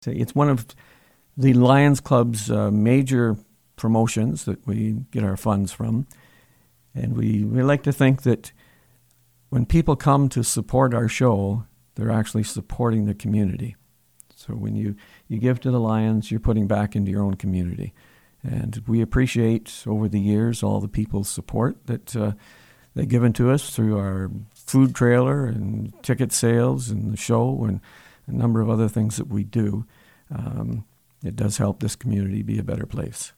It's one of the Lions Club's major promotions that we get our funds from. And we like to think that when people come to support our show, they're actually supporting the community. So when you give to the Lions, you're putting back into your own community. And we appreciate over the years all the people's support that they've given to us through our food trailer and ticket sales and the show and a number of other things that we do. It does help this community be a better place.